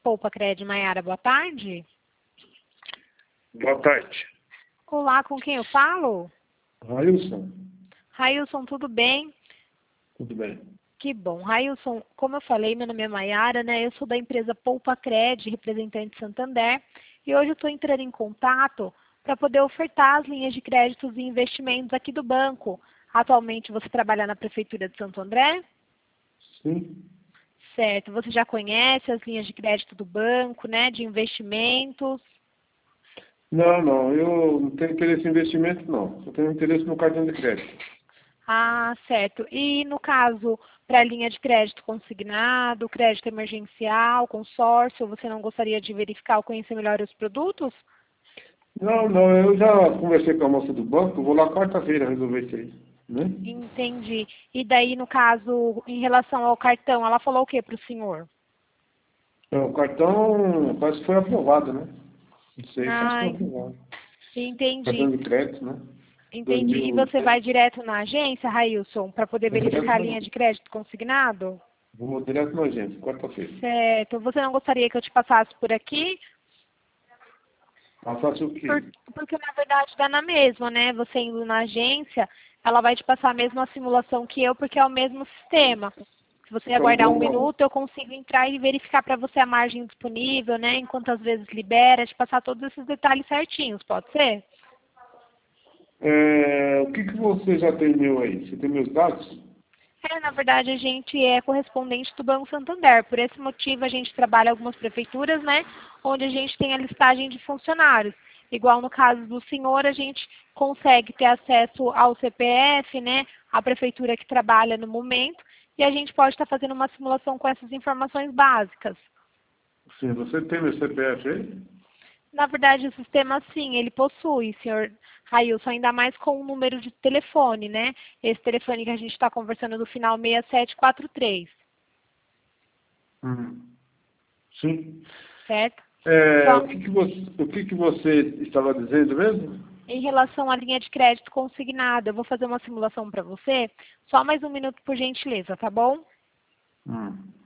Poupa Cred, Maiara, boa tarde. Boa tarde. Olá, com quem eu falo? Railson. Railson, tudo bem? Tudo bem. Que bom. Railson, como eu falei, meu nome é Maiara, né? Eu sou da empresa Poupa Cred, representante de Santander, e hoje eu estou entrando em contato para poder ofertar as linhas de créditos e investimentos aqui do banco. Atualmente você trabalha na Prefeitura de Santo André? Sim. Certo. Você já conhece as linhas de crédito do banco, né? De investimentos? Não. Eu não tenho interesse em investimento, não. Eu tenho interesse no cartão de crédito. Ah, certo. E no caso, para a linha de crédito consignado, crédito emergencial, consórcio, você não gostaria de verificar ou conhecer melhor os produtos? Não. Eu já conversei com a moça do banco. Vou lá quarta-feira resolver isso aí. Né? Entendi. E daí, no caso, em relação ao cartão, ela falou o que para o senhor? O cartão parece que foi aprovado, né? Não sei, parece que Ah, foi aprovado. entendi. Cartão de crédito, né? Entendi. E você 2007. vai direto na agência, Railson, para poder Vou direto verificar a na linha de crédito consignado? Vou direto na agência, quarta-feira. Certo. Você não gostaria que eu te passasse por aqui? Passasse o quê? Porque na verdade dá na mesma, né? Você indo na agência, ela vai te passar a mesma simulação que eu, porque é o mesmo sistema. Se você Então, aguardar um minuto, eu consigo entrar e verificar para você a margem disponível, né? Em quantas vezes libera, te passar todos esses detalhes certinhos, pode ser? o que você já tem meu aí? Você tem meus dados? Na verdade, a gente é correspondente do Banco Santander. Por esse motivo, a gente trabalha algumas prefeituras, né? Onde a gente tem a listagem de funcionários. Igual no caso do senhor, a gente consegue ter acesso ao CPF, né? A prefeitura que trabalha no momento. E a gente pode estar fazendo uma simulação com essas informações básicas. Sim, você tem meu CPF aí? Na verdade, o sistema, sim, ele possui, senhor Railson, ainda mais com o número de telefone, né? Esse telefone que a gente está conversando do final 6743. Sim. Certo? Só O que você estava dizendo mesmo? em relação à linha de crédito consignada, eu vou fazer uma simulação para você. Só mais um minuto, por gentileza, tá bom? Hum.